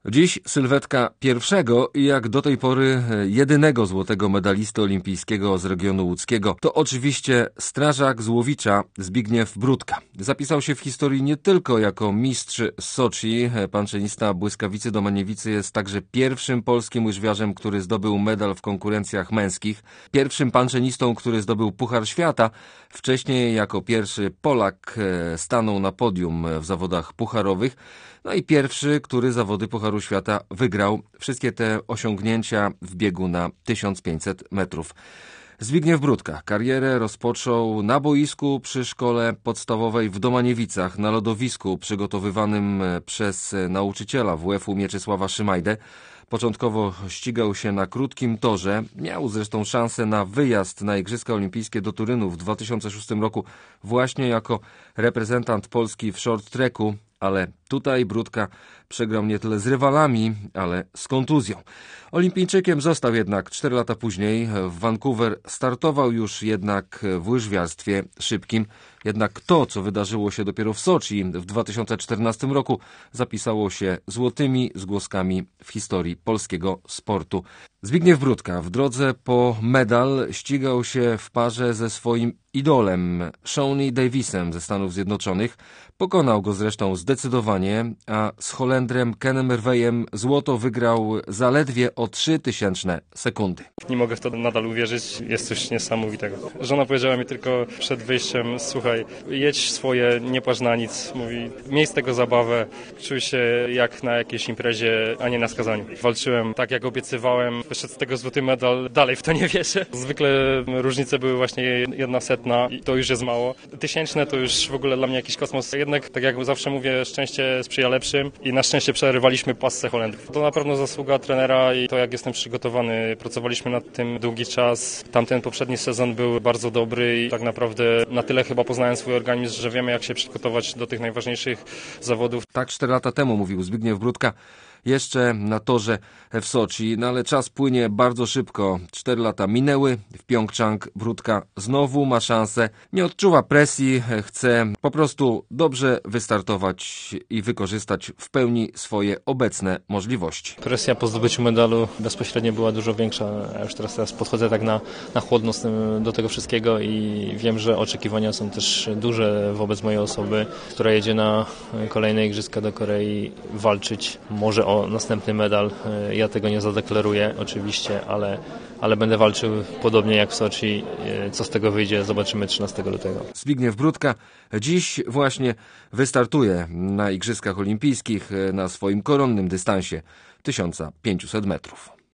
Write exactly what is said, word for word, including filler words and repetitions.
Dziś sylwetka pierwszego i jak do tej pory jedynego złotego medalisty olimpijskiego z regionu łódzkiego. To oczywiście strażak z Łowicza Zbigniew Bródka. Zapisał się w historii nie tylko jako mistrz z Soczi. Pan tenista błyskawicy Domaniewicy jest także pierwszym polskim łyżwiarzem, który zdobył medal w konkurencjach męskich. Pierwszym panczynistą, który zdobył Puchar Świata. Wcześniej jako pierwszy Polak stanął na podium w zawodach pucharowych. No i pierwszy, który zawody Pucharu Świata wygrał. Wszystkie te osiągnięcia w biegu na tysiąc pięćset metrów. Zbigniew Bródka karierę rozpoczął na boisku przy szkole podstawowej w Domaniewicach, na lodowisku przygotowywanym przez nauczyciela W F U Mieczysława Szymajdę. Początkowo ścigał się na krótkim torze. Miał zresztą szansę na wyjazd na Igrzyska Olimpijskie do Turynu w dwa tysiące szóstym roku właśnie jako reprezentant Polski w short tracku, ale tutaj Bródka przegrał nie tyle z rywalami, ale z kontuzją. Olimpijczykiem został jednak cztery lata później. W Vancouver startował już jednak w łyżwiarstwie szybkim. Jednak to, co wydarzyło się dopiero w Soczi w dwa tysiące czternastym roku, zapisało się złotymi zgłoskami w historii polskiego sportu. Zbigniew Bródka w drodze po medal ścigał się w parze ze swoim idolem, Shawnee Davisem ze Stanów Zjednoczonych. Pokonał go zresztą zdecydowanie, a z Holendrem Kenem Mervejem złoto wygrał zaledwie o trzy tysięczne sekundy. Nie mogę w to nadal uwierzyć, jest coś niesamowitego. Żona powiedziała mi tylko przed wyjściem: słuchaj, jedź swoje, nie płacz na nic. Mówi, miej z tego zabawę, czuj się jak na jakiejś imprezie, a nie na skazaniu. Walczyłem tak, jak obiecywałem, wyszedł z tego złoty medal, dalej w to nie wierzę. Zwykle różnice były właśnie jedna setna i to już jest mało. Tysięczne to już w ogóle dla mnie jakiś kosmos. Jednak, tak jak zawsze mówię, szczęście sprzyja lepszym i na szczęście przerywaliśmy pasce Holendrów. To na pewno zasługa trenera i to, jak jestem przygotowany. Pracowaliśmy nad tym długi czas. Tamten poprzedni sezon był bardzo dobry i tak naprawdę na tyle chyba poznałem swój organizm, że wiemy, jak się przygotować do tych najważniejszych zawodów. Tak cztery lata temu mówił Zbigniew Bródka jeszcze na torze w Soczi, no ale czas płynie bardzo szybko. Cztery lata minęły, w Pjongczang Bródka znowu ma szansę, nie odczuwa presji, chce po prostu dobrze wystartować i wykorzystać w pełni swoje obecne możliwości. Presja po zdobyciu medalu bezpośrednio była dużo większa. Ja już teraz, teraz podchodzę tak na, na chłodno z tym, do tego wszystkiego i wiem, że oczekiwania są też duże wobec mojej osoby, która jedzie na kolejne igrzyska do Korei walczyć może o następny medal. Ja tego nie zadeklaruję oczywiście, ale, ale będę walczył podobnie jak w Soczi. Co z tego wyjdzie, zobaczymy trzynastego lutego. Zbigniew Bródka dziś właśnie wystartuje na Igrzyskach Olimpijskich na swoim koronnym dystansie tysiąc pięćset metrów.